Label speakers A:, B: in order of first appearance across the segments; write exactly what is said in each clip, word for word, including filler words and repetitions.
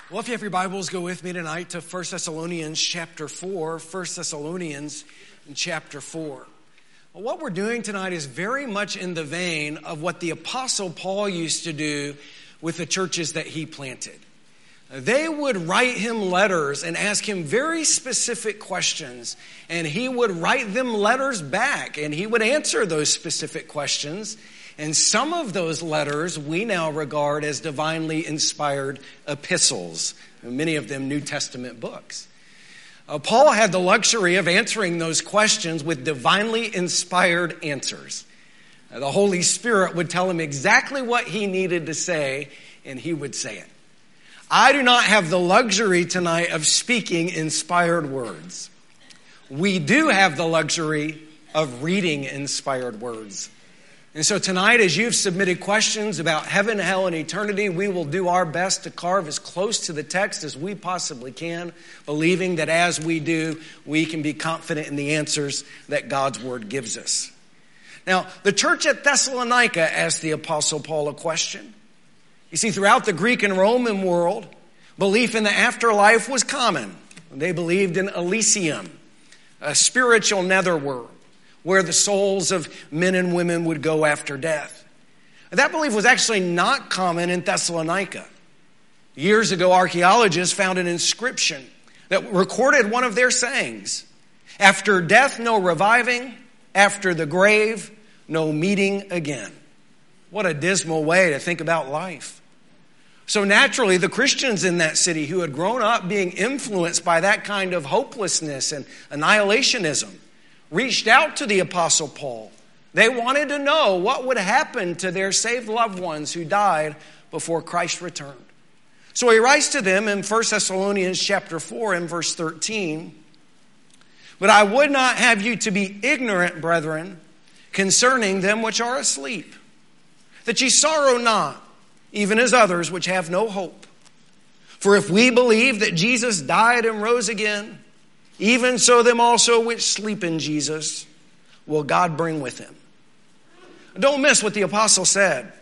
A: Well, if you have your Bibles, go with me tonight to First Thessalonians chapter four. First Thessalonians chapter four. Well, what we're doing tonight is very much in the vein of what the Apostle Paul used to do with the churches that he planted. They would write him letters and ask him very specific questions, and he would write them letters back, and he would answer those specific questions. And some of those letters we now regard as divinely inspired epistles, many of them New Testament books. Uh, Paul had the luxury of answering those questions with divinely inspired answers. Uh, the Holy Spirit would tell him exactly what he needed to say, and he would say it. I do not have the luxury tonight of speaking inspired words. We do have the luxury of reading inspired words. And so tonight, as you've submitted questions about heaven, hell, and eternity, we will do our best to carve as close to the text as we possibly can, believing that as we do, we can be confident in the answers that God's Word gives us. Now, the church at Thessalonica asked the Apostle Paul a question. You see, throughout the Greek and Roman world, belief in the afterlife was common. They believed in Elysium, a spiritual netherworld, where the souls of men and women would go after death. That belief was actually not common in Thessalonica. Years ago, archaeologists found an inscription that recorded one of their sayings. After death, no reviving. After the grave, no meeting again. What a dismal way to think about life. So naturally, the Christians in that city who had grown up being influenced by that kind of hopelessness and annihilationism reached out to the Apostle Paul. They wanted to know what would happen to their saved loved ones who died before Christ returned. So he writes to them in First Thessalonians chapter four and verse thirteen, "But I would not have you to be ignorant, brethren, concerning them which are asleep, that ye sorrow not, even as others which have no hope. For if we believe that Jesus died and rose again, even so them also which sleep in Jesus will God bring with him." Don't miss what the apostle said.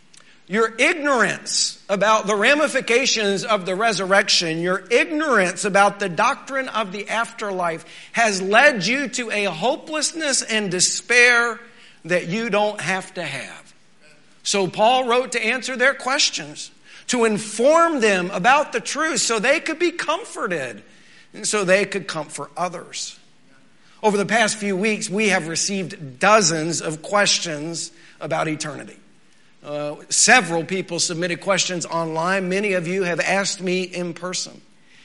A: Your ignorance about the ramifications of the resurrection, your ignorance about the doctrine of the afterlife has led you to a hopelessness and despair that you don't have to have. So Paul wrote to answer their questions, to inform them about the truth so they could be comforted and so they could comfort others. Over the past few weeks, we have received dozens of questions about eternity. Uh, several people submitted questions online. Many of you have asked me in person.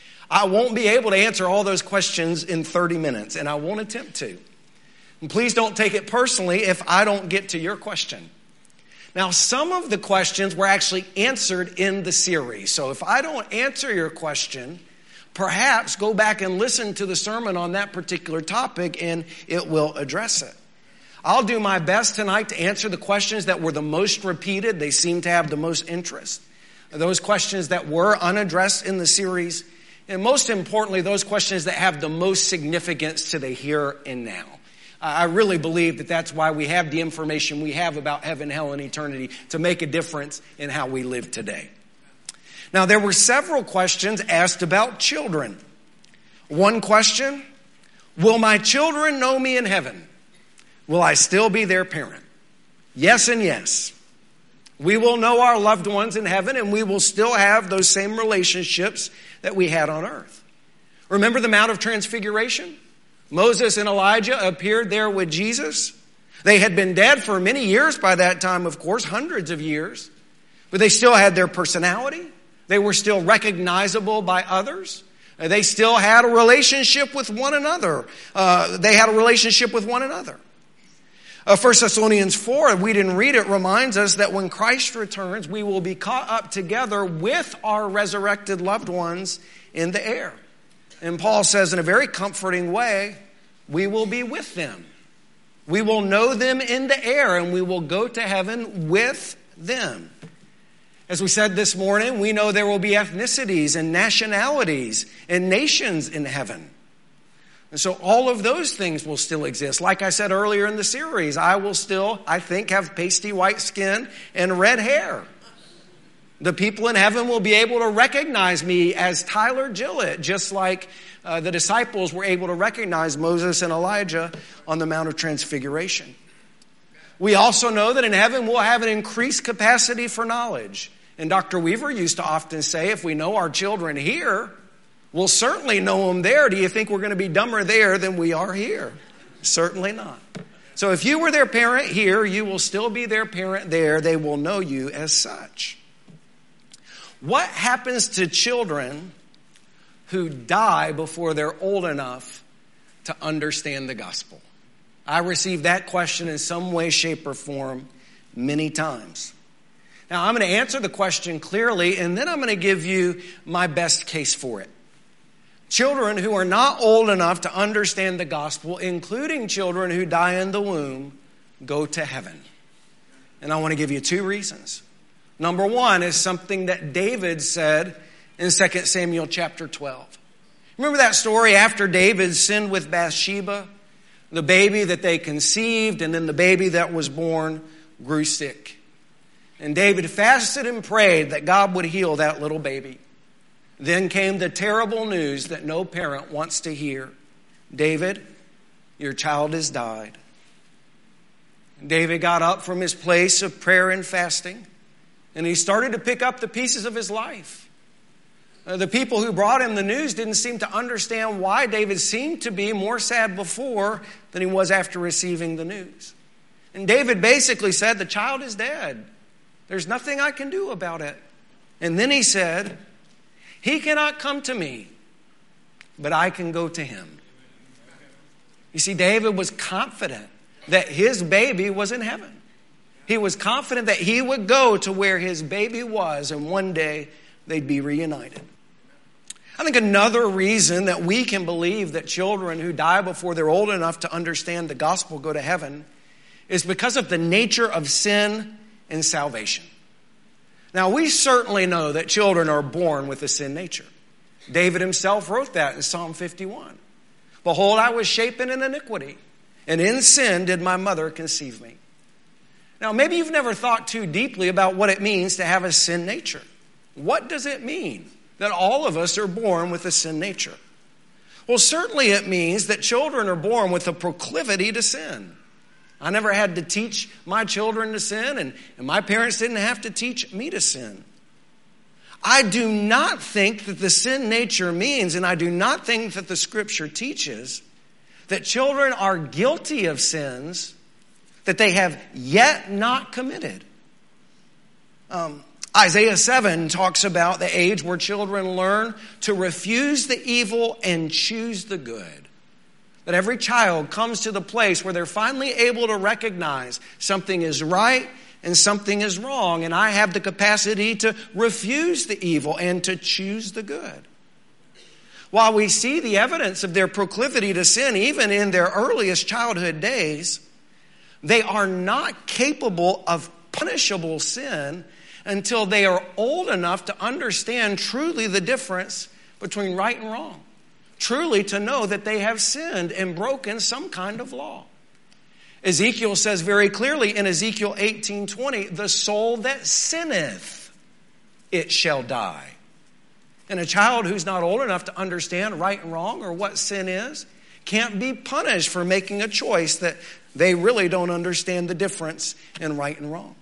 A: I won't be able to answer all those questions in thirty minutes, and I won't attempt to. And please don't take it personally if I don't get to your question. Now, some of the questions were actually answered in the series. So if I don't answer your question, perhaps go back and listen to the sermon on that particular topic and it will address it. I'll do my best tonight to answer the questions that were the most repeated. They seem to have the most interest. Those questions that were unaddressed in the series. And most importantly, those questions that have the most significance to the here and now. I really believe that that's why we have the information we have about heaven, hell, and eternity to make a difference in how we live today. Now, there were several questions asked about children. One question, will my children know me in heaven? Will I still be their parent? Yes and yes. We will know our loved ones in heaven, and we will still have those same relationships that we had on earth. Remember the Mount of Transfiguration? Moses and Elijah appeared there with Jesus. They had been dead for many years by that time, of course, hundreds of years. But they still had their personality. They were still recognizable by others. They still had a relationship with one another. Uh, they had a relationship with one another. Uh, First Thessalonians four, we didn't read it, reminds us that when Christ returns, we will be caught up together with our resurrected loved ones in the air. And Paul says in a very comforting way, we will be with them. We will know them in the air, and we will go to heaven with them. As we said this morning, we know there will be ethnicities and nationalities and nations in heaven. And so all of those things will still exist. Like I said earlier in the series, I will still, I think, have pasty white skin and red hair. The people in heaven will be able to recognize me as Tyler Gillett, just like uh, the disciples were able to recognize Moses and Elijah on the Mount of Transfiguration. We also know that in heaven we'll have an increased capacity for knowledge. And Doctor Weaver used to often say, if we know our children here, we'll certainly know them there. Do you think we're going to be dumber there than we are here? Certainly not. So if you were their parent here, you will still be their parent there. They will know you as such. What happens to children who die before they're old enough to understand the gospel? I received that question in some way, shape, or form many times. Now, I'm going to answer the question clearly, and then I'm going to give you my best case for it. Children who are not old enough to understand the gospel, including children who die in the womb, go to heaven. And I want to give you two reasons. Number one is something that David said in Second Samuel chapter twelve. Remember that story after David sinned with Bathsheba? The baby that they conceived and then the baby that was born grew sick. And David fasted and prayed that God would heal that little baby. Then came the terrible news that no parent wants to hear. David, your child has died. David got up from his place of prayer and fasting, and he started to pick up the pieces of his life. Uh, the people who brought him the news didn't seem to understand why David seemed to be more sad before than he was after receiving the news. And David basically said, the child is dead. There's nothing I can do about it. And then he said, he cannot come to me, but I can go to him. You see, David was confident that his baby was in heaven. He was confident that he would go to where his baby was, and one day they'd be reunited. I think another reason that we can believe that children who die before they're old enough to understand the gospel go to heaven is because of the nature of sin and salvation. Now, we certainly know that children are born with a sin nature. David himself wrote that in Psalm fifty-one. Behold, I was shapen in iniquity, and in sin did my mother conceive me. Now, maybe you've never thought too deeply about what it means to have a sin nature. What does it mean that all of us are born with a sin nature? Well, certainly it means that children are born with a proclivity to sin. I never had to teach my children to sin, and, and my parents didn't have to teach me to sin. I do not think that the sin nature means, and I do not think that the Scripture teaches, that children are guilty of sins that they have yet not committed. Um, Isaiah seven talks about the age where children learn to refuse the evil and choose the good. That every child comes to the place where they're finally able to recognize something is right and something is wrong, and I have the capacity to refuse the evil and to choose the good. While we see the evidence of their proclivity to sin even in their earliest childhood days, they are not capable of punishable sin until they are old enough to understand truly the difference between right and wrong. Truly to know that they have sinned and broken some kind of law. Ezekiel says very clearly in Ezekiel eighteen twenty, the soul that sinneth, it shall die. And a child who's not old enough to understand right and wrong or what sin is can't be punished for making a choice that they really don't understand the difference in right and wrong.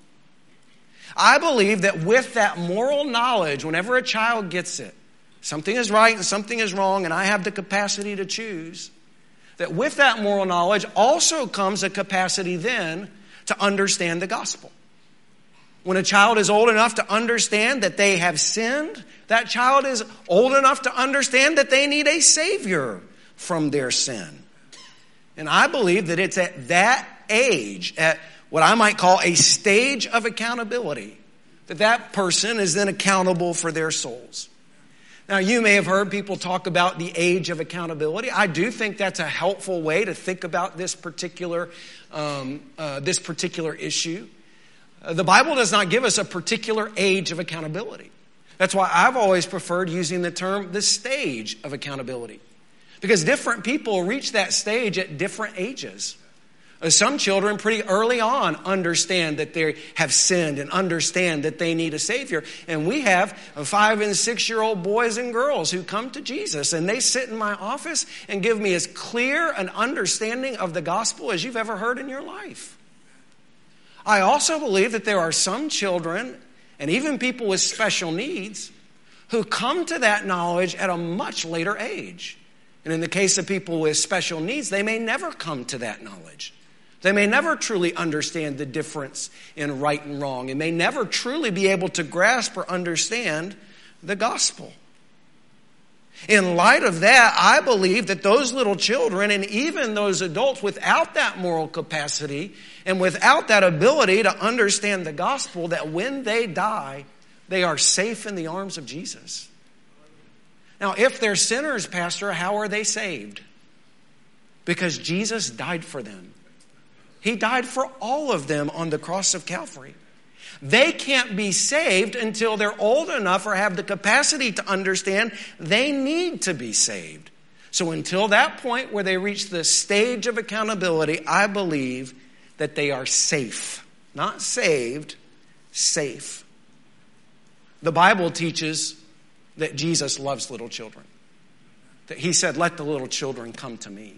A: I believe that with that moral knowledge, whenever a child gets it, something is right and something is wrong, and I have the capacity to choose, that with that moral knowledge also comes a capacity then to understand the gospel. When a child is old enough to understand that they have sinned, that child is old enough to understand that they need a Savior from their sin. And I believe that it's at that age, at what I might call a stage of accountability, that that person is then accountable for their souls. Now, you may have heard people talk about the age of accountability. I do think that's a helpful way to think about this particular, um, uh, this particular issue. Uh, the Bible does not give us a particular age of accountability. That's why I've always preferred using the term the stage of accountability. Because different people reach that stage at different ages. Some children pretty early on understand that they have sinned and understand that they need a Savior. And we have five and six-year-old boys and girls who come to Jesus, and they sit in my office and give me as clear an understanding of the gospel as you've ever heard in your life. I also believe that there are some children, and even people with special needs, who come to that knowledge at a much later age. And in the case of people with special needs, they may never come to that knowledge. They may never truly understand the difference in right and wrong, and may never truly be able to grasp or understand the gospel. In light of that, I believe that those little children and even those adults without that moral capacity and without that ability to understand the gospel, that when they die, they are safe in the arms of Jesus. Now, if they're sinners, Pastor, how are they saved? Because Jesus died for them. He died for all of them on the cross of Calvary. They can't be saved until they're old enough or have the capacity to understand they need to be saved. So until that point where they reach the stage of accountability, I believe that they are safe. Not saved, safe. The Bible teaches that Jesus loves little children. That he said, let the little children come to me.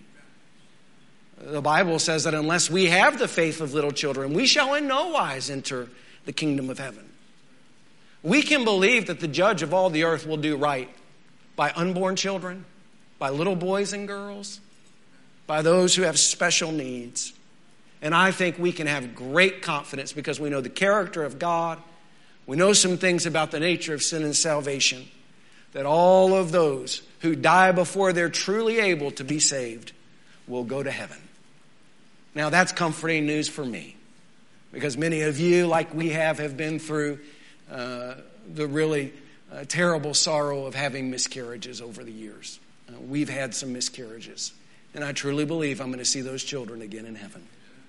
A: The Bible says that unless we have the faith of little children, we shall in no wise enter the kingdom of heaven. We can believe that the judge of all the earth will do right by unborn children, by little boys and girls, by those who have special needs. And I think we can have great confidence because we know the character of God. We know some things about the nature of sin and salvation, that all of those who die before they're truly able to be saved will go to heaven. Now that's comforting news for me, because many of you, like we have, have been through uh, the really uh, terrible sorrow of having miscarriages over the years. Uh, we've had some miscarriages, and I truly believe I'm going to see those children again in heaven.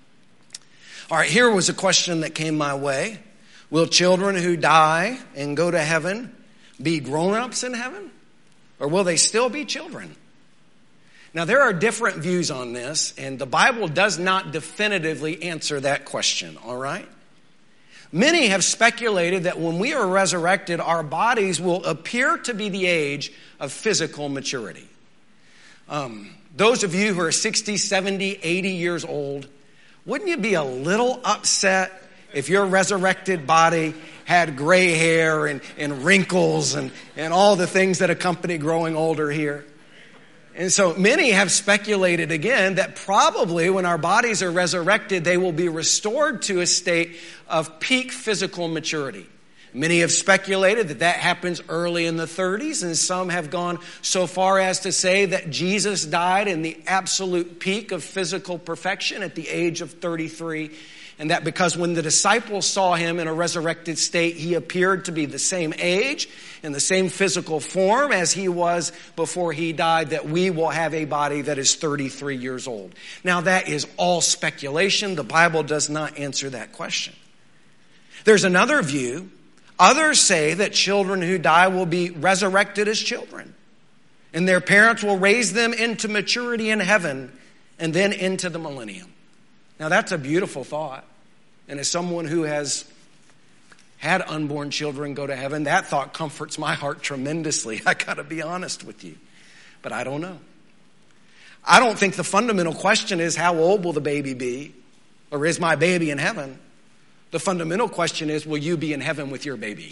A: All right, here was a question that came my way. Will children who die and go to heaven be grown-ups in heaven? Or will they still be children? Now, there are different views on this, and the Bible does not definitively answer that question, all right? Many have speculated that when we are resurrected, our bodies will appear to be the age of physical maturity. Um, those of you who are sixty, seventy, eighty years old, wouldn't you be a little upset if your resurrected body had gray hair and, and wrinkles and, and all the things that accompany growing older here? And so many have speculated again that probably when our bodies are resurrected, they will be restored to a state of peak physical maturity. Many have speculated that that happens early in the thirties, and some have gone so far as to say that Jesus died in the absolute peak of physical perfection at the age of thirty-three. And that because when the disciples saw him in a resurrected state, he appeared to be the same age, in the same physical form as he was before he died, that we will have a body that is thirty-three years old. Now that is all speculation. The Bible does not answer that question. There's another view. Others say that children who die will be resurrected as children, and their parents will raise them into maturity in heaven and then into the millennium. Now that's a beautiful thought. And as someone who has had unborn children go to heaven, that thought comforts my heart tremendously. I got to be honest with you. But I don't know. I don't think the fundamental question is how old will the baby be? Or is my baby in heaven? The fundamental question is, will you be in heaven with your baby?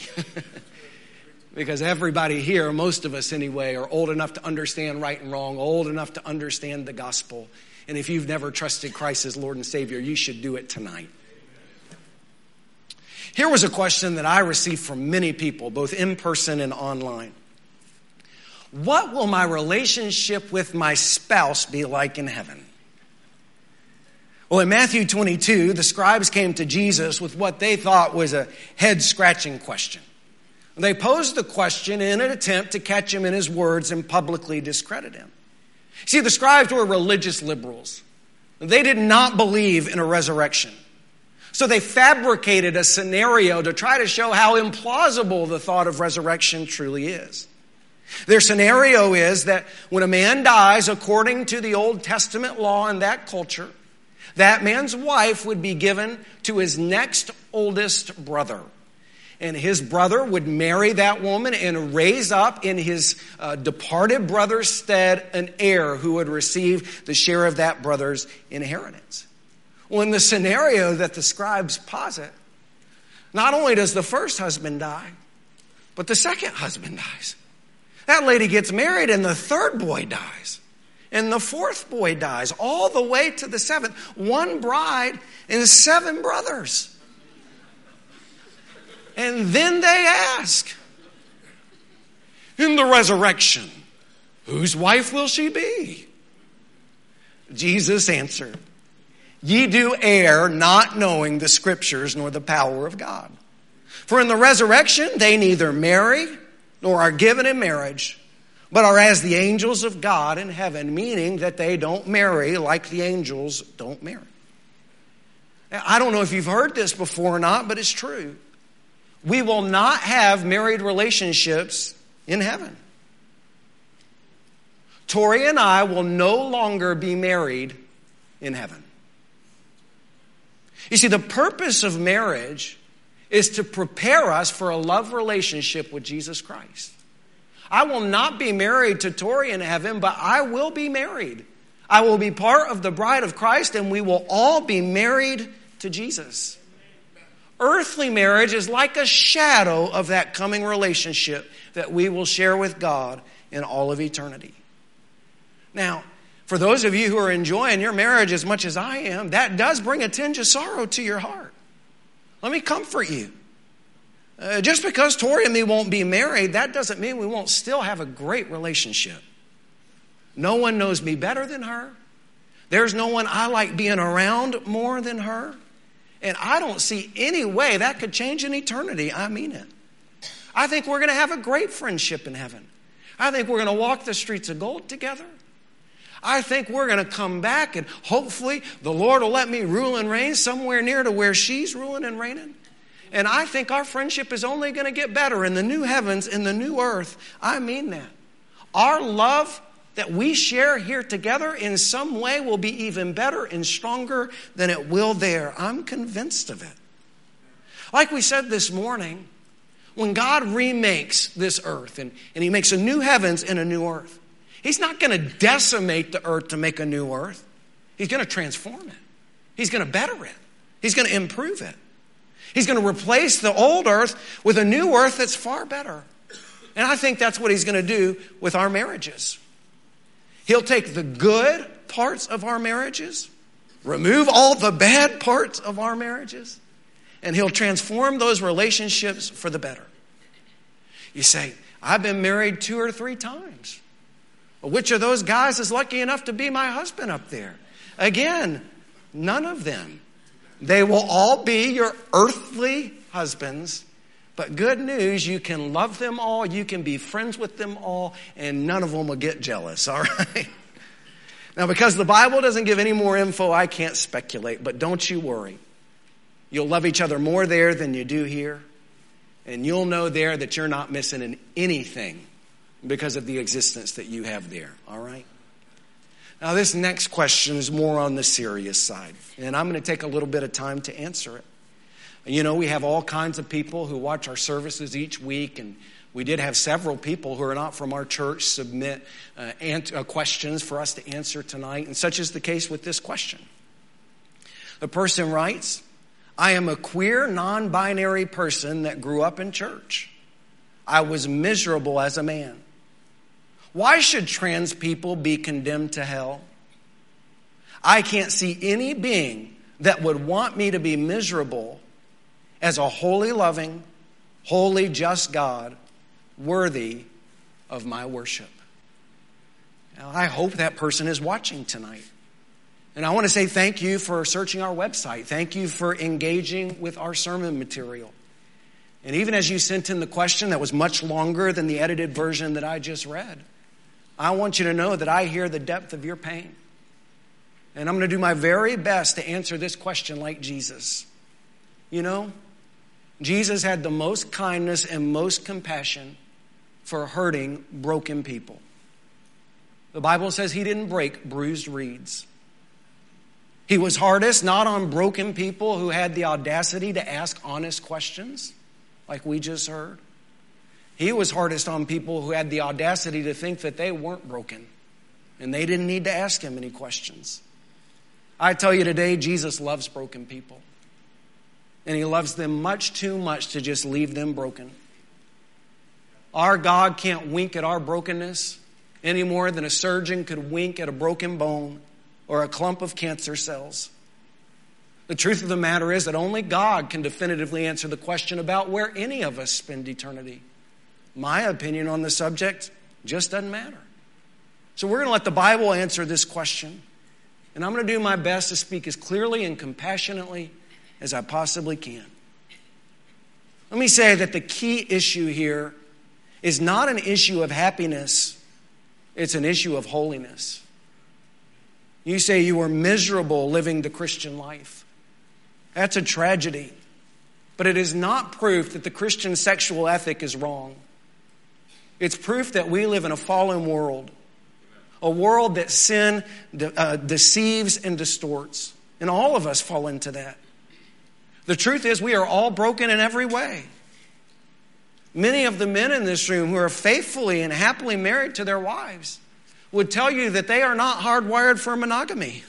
A: Because everybody here, most of us anyway, are old enough to understand right and wrong, old enough to understand the gospel. And if you've never trusted Christ as Lord and Savior, you should do it tonight. Here was a question that I received from many people, both in person and online. What will my relationship with my spouse be like in heaven? Well, in Matthew twenty-two, the scribes came to Jesus with what they thought was a head-scratching question. They posed the question in an attempt to catch him in his words and publicly discredit him. See, the scribes were religious liberals. They did not believe in a resurrection. So they fabricated a scenario to try to show how implausible the thought of resurrection truly is. Their scenario is that when a man dies, according to the Old Testament law in that culture, That man's wife would be given to his next oldest brother. And his brother would marry that woman and raise up in his uh, departed brother's stead an heir who would receive the share of that brother's inheritance. Well, in the scenario that the scribes posit, not only does the first husband die, but the second husband dies. That lady gets married and the third boy dies. And the fourth boy dies, all the way to the seventh. One bride and seven brothers. And then they ask, in the resurrection, whose wife will she be? Jesus answered, ye do err, not knowing the scriptures nor the power of God. For in the resurrection they neither marry nor are given in marriage, but are as the angels of God in heaven, meaning that they don't marry like the angels don't marry. Now, I don't know if you've heard this before or not, but it's true. We will not have married relationships in heaven. Tori and I will no longer be married in heaven. You see, the purpose of marriage is to prepare us for a love relationship with Jesus Christ. I will not be married to Tori in heaven, but I will be married. I will be part of the bride of Christ, and we will all be married to Jesus. Earthly marriage is like a shadow of that coming relationship that we will share with God in all of eternity. Now, for those of you who are enjoying your marriage as much as I am, that does bring a tinge of sorrow to your heart. Let me comfort you. Uh, just because Tori and me won't be married, that doesn't mean we won't still have a great relationship. No one knows me better than her. There's no one I like being around more than her. And I don't see any way that could change in eternity. I mean it. I think we're going to have a great friendship in heaven. I think we're going to walk the streets of gold together. I think we're going to come back and hopefully the Lord will let me rule and reign somewhere near to where she's ruling and reigning. And I think our friendship is only going to get better in the new heavens, in the new earth. I mean that. Our love that we share here together in some way will be even better and stronger than it will there. I'm convinced of it. Like we said this morning, when God remakes this earth and, and he makes a new heavens and a new earth, he's not going to decimate the earth to make a new earth. He's going to transform it. He's going to better it. He's going to improve it. He's going to replace the old earth with a new earth that's far better. And I think that's what he's going to do with our marriages. He'll take the good parts of our marriages, remove all the bad parts of our marriages, and he'll transform those relationships for the better. You say, I've been married two or three times. Well, which of those guys is lucky enough to be my husband up there? Again, none of them. They will all be your earthly husbands. But good news, you can love them all, you can be friends with them all, and none of them will get jealous, all right? Now, because the Bible doesn't give any more info, I can't speculate, but don't you worry. You'll love each other more there than you do here, and you'll know there that you're not missing in anything because of the existence that you have there, all right? Now, this next question is more on the serious side, and I'm going to take a little bit of time to answer it. You know, we have all kinds of people who watch our services each week, and we did have several people who are not from our church submit uh, ant- uh, questions for us to answer tonight, and such is the case with this question. The person writes, I am a queer, non-binary person that grew up in church. I was miserable as a man. Why should trans people be condemned to hell? I can't see any being that would want me to be miserable as a holy, loving, holy, just God, worthy of my worship. Now, I hope that person is watching tonight. And I want to say thank you for searching our website. Thank you for engaging with our sermon material. And even as you sent in the question that was much longer than the edited version that I just read, I want you to know that I hear the depth of your pain. And I'm going to do my very best to answer this question like Jesus. You know, Jesus had the most kindness and most compassion for hurting, broken people. The Bible says he didn't break bruised reeds. He was hardest not on broken people who had the audacity to ask honest questions, like we just heard. He was hardest on people who had the audacity to think that they weren't broken and they didn't need to ask him any questions. I tell you today, Jesus loves broken people. And he loves them much too much to just leave them broken. Our God can't wink at our brokenness any more than a surgeon could wink at a broken bone or a clump of cancer cells. The truth of the matter is that only God can definitively answer the question about where any of us spend eternity. My opinion on the subject just doesn't matter. So we're going to let the Bible answer this question. And I'm going to do my best to speak as clearly and compassionately as I possibly can. Let me say that the key issue here is not an issue of happiness. It's an issue of holiness. You say you were miserable living the Christian life. That's a tragedy. But it is not proof that the Christian sexual ethic is wrong. It's proof that we live in a fallen world. A world that sin de- uh, deceives and distorts. And all of us fall into that. The truth is we are all broken in every way. Many of the men in this room who are faithfully and happily married to their wives would tell you that they are not hardwired for monogamy.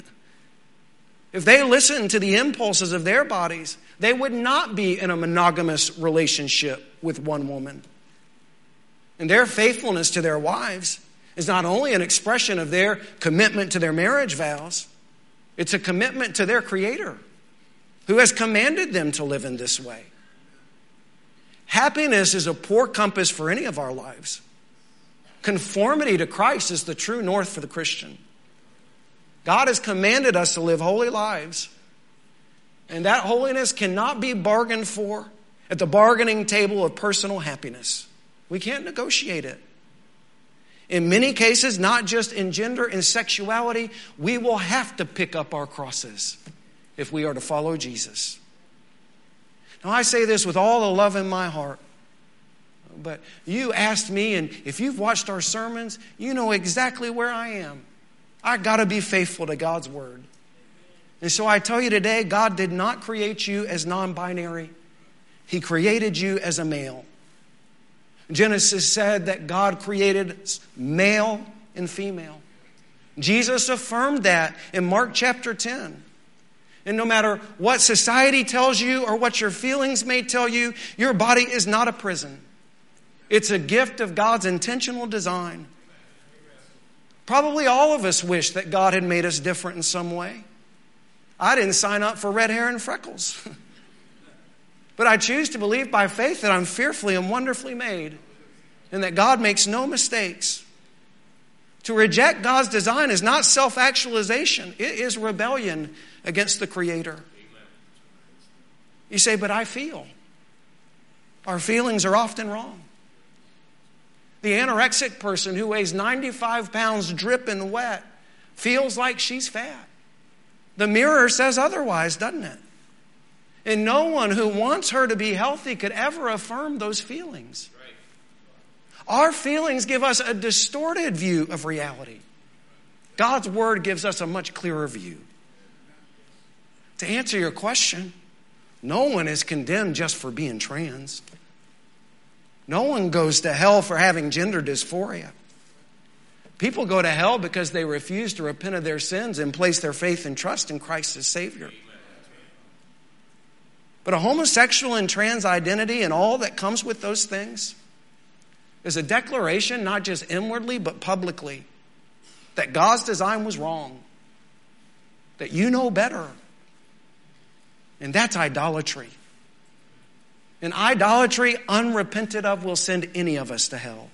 A: If they listened to the impulses of their bodies, they would not be in a monogamous relationship with one woman. And their faithfulness to their wives is not only an expression of their commitment to their marriage vows, it's a commitment to their Creator, who has commanded them to live in this way. Happiness is a poor compass for any of our lives. Conformity to Christ is the true north for the Christian. God has commanded us to live holy lives. And that holiness cannot be bargained for at the bargaining table of personal happiness. We can't negotiate it. In many cases, not just in gender and sexuality, we will have to pick up our crosses if we are to follow Jesus. Now, I say this with all the love in my heart. But you asked me, and if you've watched our sermons, you know exactly where I am. I got to be faithful to God's word. And so I tell you today, God did not create you as non-binary. He created you as a male. Genesis said that God created male and female. Jesus affirmed that in Mark chapter ten. And no matter what society tells you or what your feelings may tell you, your body is not a prison. It's a gift of God's intentional design. Probably all of us wish that God had made us different in some way. I didn't sign up for red hair and freckles. But I choose to believe by faith that I'm fearfully and wonderfully made and that God makes no mistakes. To reject God's design is not self-actualization. It is rebellion against the Creator. You say, but I feel. Our feelings are often wrong. The anorexic person who weighs ninety-five pounds dripping wet feels like she's fat. The mirror says otherwise, doesn't it? And no one who wants her to be healthy could ever affirm those feelings. Our feelings give us a distorted view of reality. God's word gives us a much clearer view. To answer your question, no one is condemned just for being trans. No one goes to hell for having gender dysphoria. People go to hell because they refuse to repent of their sins and place their faith and trust in Christ as Savior. But a homosexual and trans identity and all that comes with those things is a declaration, not just inwardly, but publicly, that God's design was wrong, that you know better. And that's idolatry. And idolatry, unrepented of, will send any of us to hell.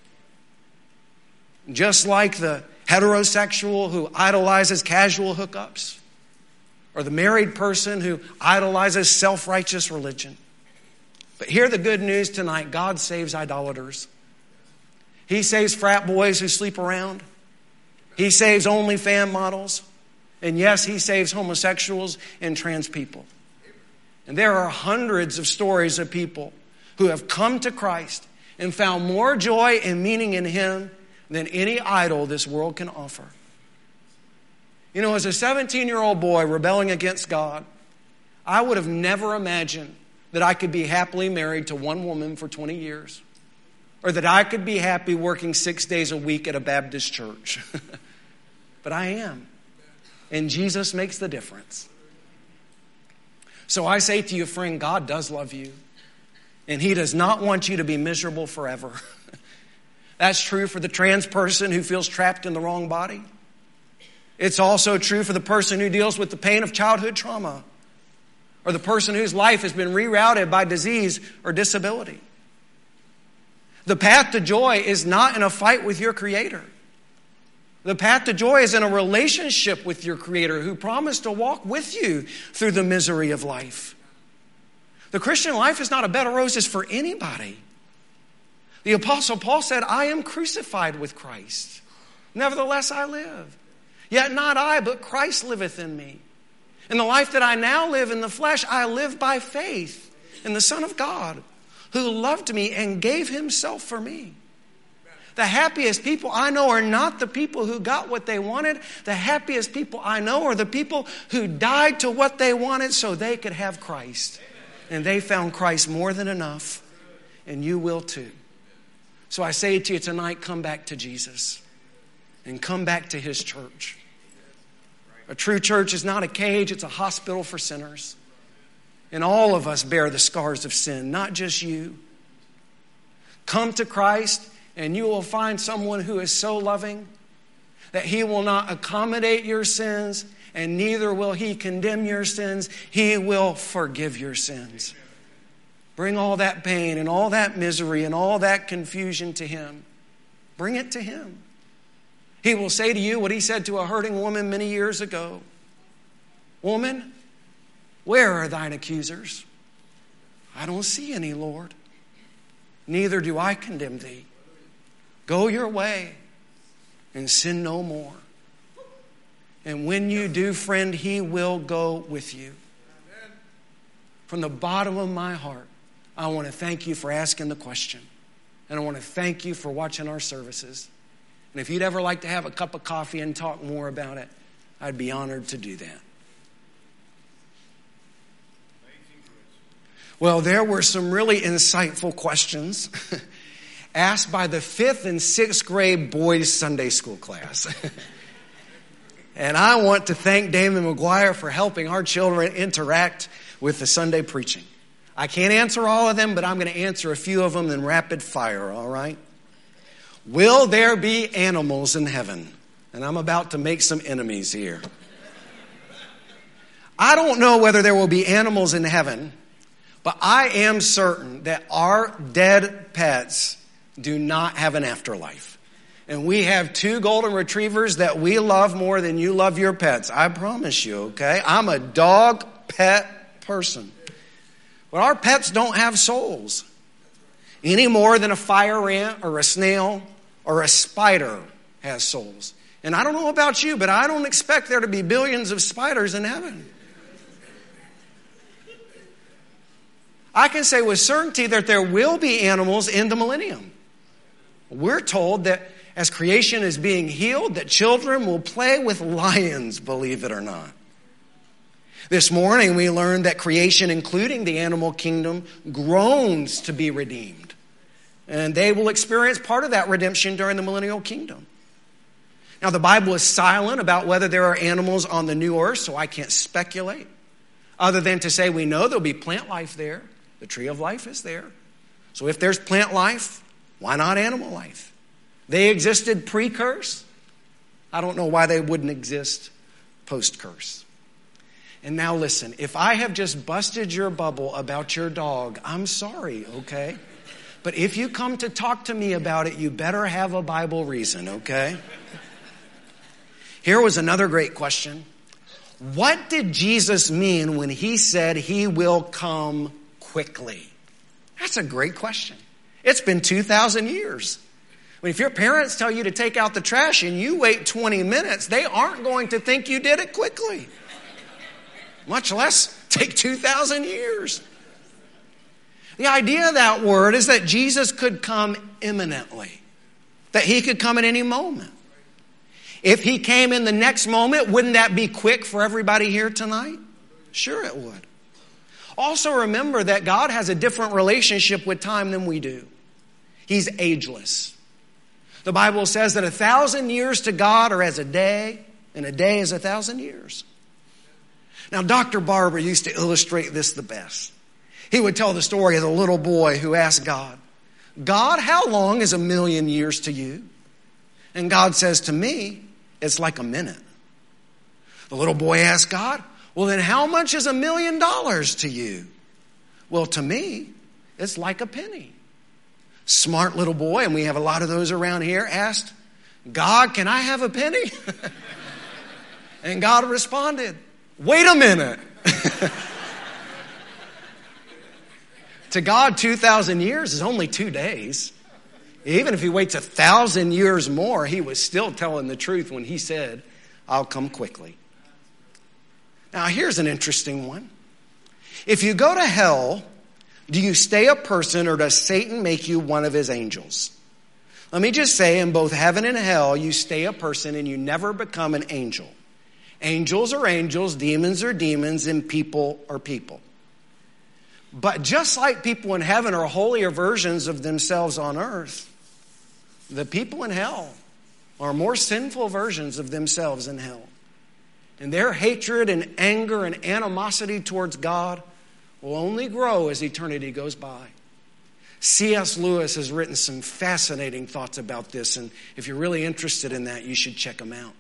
A: Just like the heterosexual who idolizes casual hookups, or the married person who idolizes self-righteous religion. But hear the good news tonight. God saves idolaters. He saves frat boys who sleep around. He saves OnlyFans models. And yes, He saves homosexuals and trans people. And there are hundreds of stories of people who have come to Christ and found more joy and meaning in Him than any idol this world can offer. You know, as a seventeen-year-old boy rebelling against God, I would have never imagined that I could be happily married to one woman for twenty years, or that I could be happy working six days a week at a Baptist church. But I am. And Jesus makes the difference. So I say to you, friend, God does love you. And He does not want you to be miserable forever. That's true for the trans person who feels trapped in the wrong body. It's also true for the person who deals with the pain of childhood trauma, or the person whose life has been rerouted by disease or disability. The path to joy is not in a fight with your Creator. The path to joy is in a relationship with your Creator who promised to walk with you through the misery of life. The Christian life is not a bed of roses for anybody. The Apostle Paul said, I am crucified with Christ. Nevertheless I live. Yet not I, but Christ liveth in me. In the life that I now live in the flesh, I live by faith in the Son of God, who loved me and gave Himself for me. The happiest people I know are not the people who got what they wanted. The happiest people I know are the people who died to what they wanted so they could have Christ. And they found Christ more than enough. And you will too. So I say to you tonight, come back to Jesus. And come back to His church. A true church is not a cage, it's a hospital for sinners. And all of us bear the scars of sin, not just you. Come to Christ and you will find someone who is so loving that He will not accommodate your sins and neither will He condemn your sins. He will forgive your sins. Bring all that pain and all that misery and all that confusion to Him. Bring it to Him. He will say to you what He said to a hurting woman many years ago. Woman, where are thine accusers? I don't see any, Lord. Neither do I condemn thee. Go your way and sin no more. And when you do, friend, He will go with you. From the bottom of my heart, I want to thank you for asking the question. And I want to thank you for watching our services. And if you'd ever like to have a cup of coffee and talk more about it, I'd be honored to do that. Well, there were some really insightful questions asked by the fifth and sixth grade boys' Sunday school class. And I want to thank Damon McGuire for helping our children interact with the Sunday preaching. I can't answer all of them, but I'm going to answer a few of them in rapid fire, all right? Will there be animals in heaven? And I'm about to make some enemies here. I don't know whether there will be animals in heaven, but I am certain that our dead pets do not have an afterlife. And we have two golden retrievers that we love more than you love your pets. I promise you, okay? I'm a dog pet person. But our pets don't have souls any more than a fire ant or a snail or a spider has souls. And I don't know about you, but I don't expect there to be billions of spiders in heaven. I can say with certainty that there will be animals in the millennium. We're told that as creation is being healed, that children will play with lions, believe it or not. This morning we learned that creation, including the animal kingdom, groans to be redeemed. And they will experience part of that redemption during the millennial kingdom. Now, the Bible is silent about whether there are animals on the new earth, so I can't speculate. Other than to say we know there'll be plant life there. The tree of life is there. So if there's plant life, why not animal life? They existed pre-curse. I don't know why they wouldn't exist post-curse. And now listen, if I have just busted your bubble about your dog, I'm sorry, okay? But if you come to talk to me about it, you better have a Bible reason, okay? Here was another great question. What did Jesus mean when He said He will come quickly? That's a great question. It's been two thousand years. I mean, if your parents tell you to take out the trash and you wait twenty minutes, they aren't going to think you did it quickly. Much less take two thousand years. The idea of that word is that Jesus could come imminently. That He could come at any moment. If he came in the next moment, wouldn't that be quick for everybody here tonight? Sure it would. Also remember that God has a different relationship with time than we do. He's ageless. The Bible says that a thousand years to God are as a day, and a day is a thousand years. Now, Doctor Barber used to illustrate this the best. He would tell the story of the little boy who asked God, God, how long is a million years to you? And God says, to me, it's like a minute. The little boy asked God, well, then how much is a million dollars to you? Well, to me, it's like a penny. Smart little boy, and we have a lot of those around here, asked, God, can I have a penny? And God responded, wait a minute. To God, two thousand years is only two days. Even if he waits a thousand years more, he was still telling the truth when he said, I'll come quickly. Now, here's an interesting one. If you go to hell, do you stay a person or does Satan make you one of his angels? Let me just say, in both heaven and hell, you stay a person and you never become an angel. Angels are angels, demons are demons, and people are people. But just like people in heaven are holier versions of themselves on earth, the people in hell are more sinful versions of themselves in hell. And their hatred and anger and animosity towards God will only grow as eternity goes by. C S Lewis has written some fascinating thoughts about this, and if you're really interested in that, you should check them out.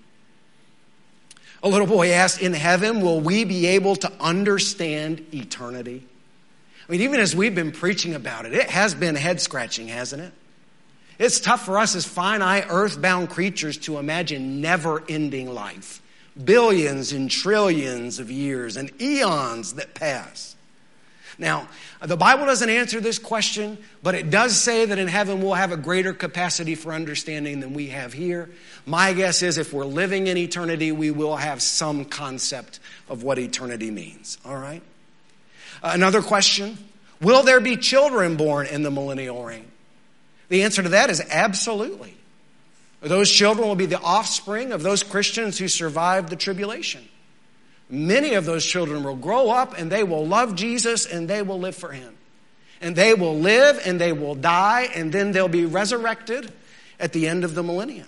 A: A little boy asked, in heaven, will we be able to understand eternity? I mean, even as we've been preaching about it, it has been head-scratching, hasn't it? It's tough for us as finite, earthbound creatures to imagine never-ending life. Billions and trillions of years and eons that pass. Now, the Bible doesn't answer this question, but it does say that in heaven we'll have a greater capacity for understanding than we have here. My guess is if we're living in eternity, we will have some concept of what eternity means. All right? Another question, will there be children born in the millennial reign? The answer to that is absolutely. Those children will be the offspring of those Christians who survived the tribulation. Many of those children will grow up and they will love Jesus and they will live for him. And they will live and they will die and then they'll be resurrected at the end of the millennium.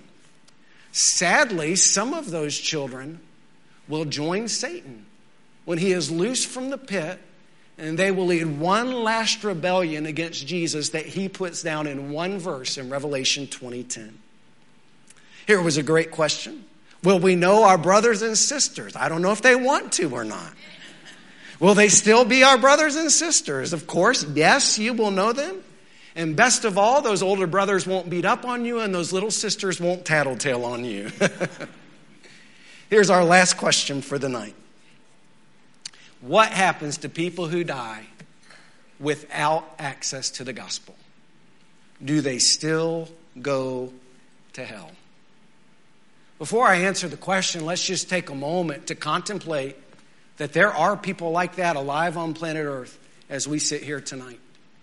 A: Sadly, some of those children will join Satan when he is loosed from the pit, and they will lead one last rebellion against Jesus that he puts down in one verse in Revelation twenty ten. Here was a great question. Will we know our brothers and sisters? I don't know if they want to or not. Will they still be our brothers and sisters? Of course, yes, you will know them. And best of all, those older brothers won't beat up on you and those little sisters won't tattletale on you. Here's our last question for the night. What happens to people who die without access to the gospel? Do they still go to hell? Before I answer the question, let's just take a moment to contemplate that there are people like that alive on planet Earth as we sit here tonight.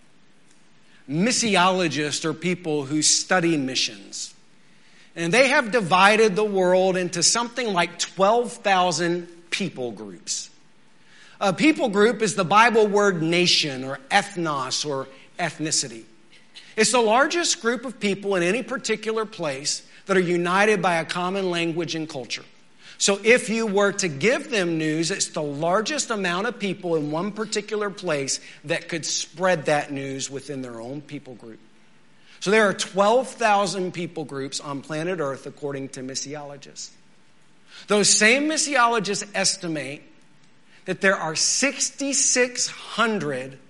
A: Missiologists are people who study missions. And they have divided the world into something like twelve thousand people groups. A people group is the Bible word nation or ethnos or ethnicity. It's the largest group of people in any particular place that are united by a common language and culture. So if you were to give them news, it's the largest amount of people in one particular place that could spread that news within their own people group. So there are twelve thousand people groups on planet Earth according to missiologists. Those same missiologists estimate that there are six thousand six hundred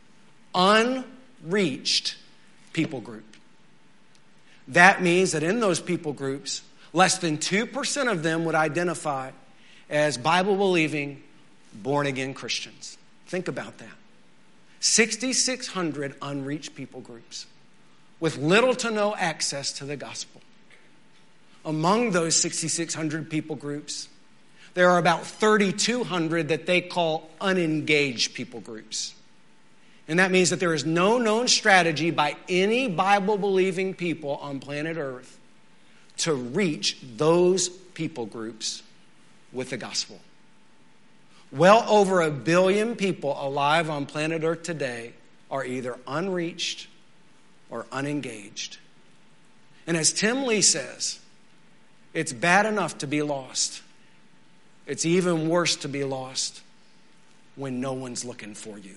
A: unreached people groups. That means that in those people groups, less than two percent of them would identify as Bible-believing, born-again Christians. Think about that. six thousand six hundred unreached people groups with little to no access to the gospel. Among those six thousand six hundred people groups, there are about three thousand two hundred that they call unengaged people groups. And that means that there is no known strategy by any Bible-believing people on planet Earth to reach those people groups with the gospel. Well over a billion people alive on planet Earth today are either unreached or unengaged. And as Tim Lee says, it's bad enough to be lost. It's even worse to be lost when no one's looking for you.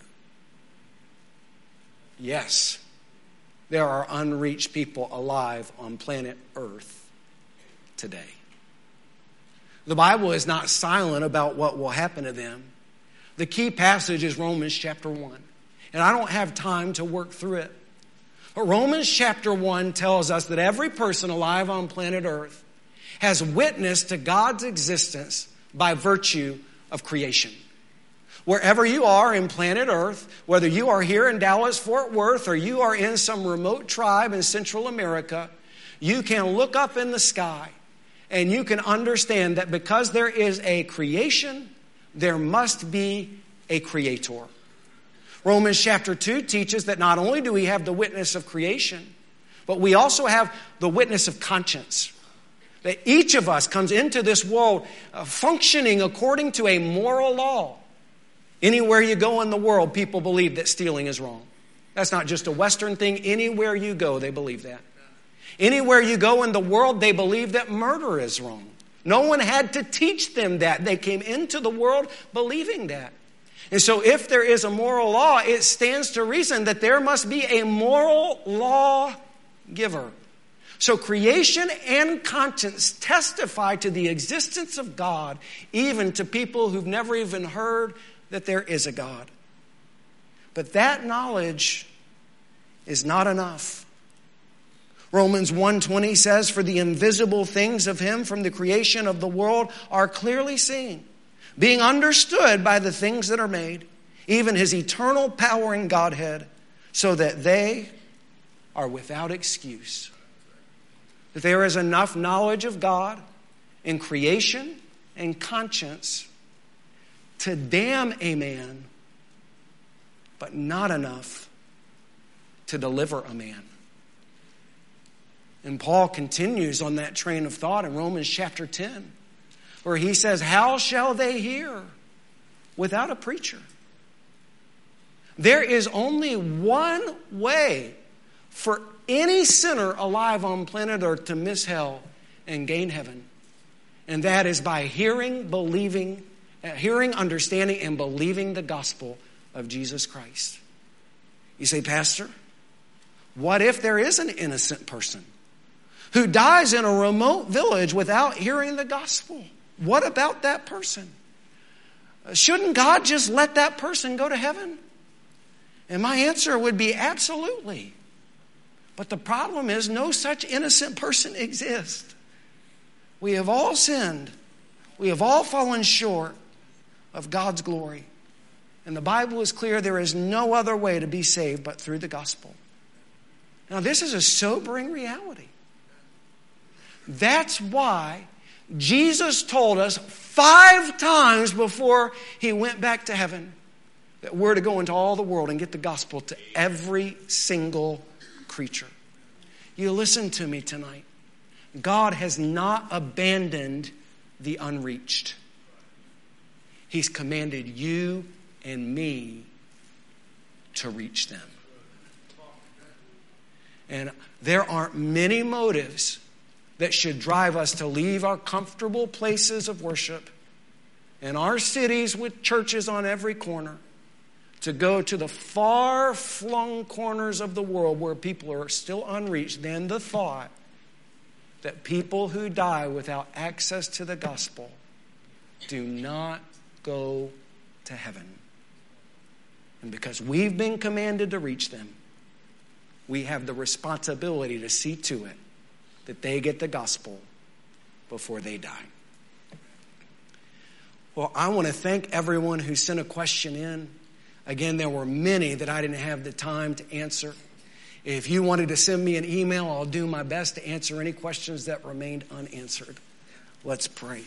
A: Yes, there are unreached people alive on planet Earth today. The Bible is not silent about what will happen to them. The key passage is Romans chapter one. And I don't have time to work through it. But Romans chapter one tells us that every person alive on planet Earth has witnessed to God's existence by virtue of creation. Wherever you are in planet Earth, whether you are here in Dallas, Fort Worth, or you are in some remote tribe in Central America, you can look up in the sky and you can understand that because there is a creation, there must be a creator. Romans chapter two teaches that not only do we have the witness of creation, but we also have the witness of conscience. That each of us comes into this world uh, functioning according to a moral law. Anywhere you go in the world, people believe that stealing is wrong. That's not just a Western thing. Anywhere you go, they believe that. Anywhere you go in the world, they believe that murder is wrong. No one had to teach them that. They came into the world believing that. And so if there is a moral law, it stands to reason that there must be a moral law giver. So creation and conscience testify to the existence of God, even to people who've never even heard that there is a God. But that knowledge is not enough. Romans one twenty says, "For the invisible things of him from the creation of the world are clearly seen, being understood by the things that are made, even his eternal power and Godhead, so that they are without excuse." That there is enough knowledge of God in creation and conscience to damn a man, but not enough to deliver a man. And Paul continues on that train of thought in Romans chapter ten, where he says, "How shall they hear without a preacher?" There is only one way for any sinner alive on planet Earth to miss hell and gain heaven. And that is by hearing, believing, uh, hearing, understanding, and believing the gospel of Jesus Christ. You say, "Pastor, what if there is an innocent person who dies in a remote village without hearing the gospel? What about that person? Shouldn't God just let that person go to heaven?" And my answer would be absolutely. But the problem is no such innocent person exists. We have all sinned. We have all fallen short of God's glory. And the Bible is clear, there is no other way to be saved but through the gospel. Now, this is a sobering reality. That's why Jesus told us five times before he went back to heaven that we're to go into all the world and get the gospel to every single creature. You listen to me tonight. God has not abandoned the unreached. He's commanded you and me to reach them. And there aren't many motives that should drive us to leave our comfortable places of worship in our cities with churches on every corner to go to the far-flung corners of the world where people are still unreached than the thought that people who die without access to the gospel do not go to heaven. And because we've been commanded to reach them, we have the responsibility to see to it that they get the gospel before they die. Well, I want to thank everyone who sent a question in. Again, there were many that I didn't have the time to answer. If you wanted to send me an email, I'll do my best to answer any questions that remained unanswered. Let's pray.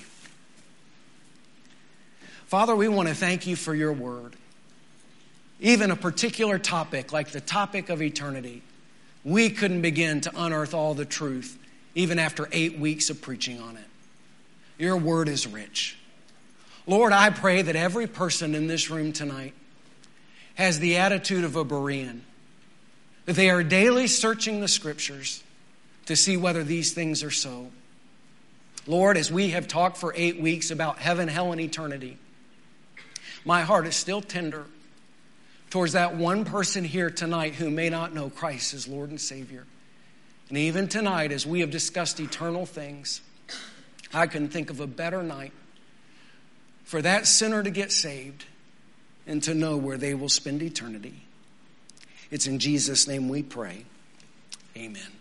A: Father, we want to thank you for your word. Even a particular topic like the topic of eternity, we couldn't begin to unearth all the truth even after eight weeks of preaching on it. Your word is rich. Lord, I pray that every person in this room tonight has the attitude of a Berean, that they are daily searching the scriptures to see whether these things are so. Lord, as we have talked for eight weeks about heaven, hell, and eternity, my heart is still tender towards that one person here tonight who may not know Christ as Lord and Savior. And even tonight, as we have discussed eternal things, I couldn't think of a better night for that sinner to get saved and to know where they will spend eternity. It's in Jesus' name we pray. Amen.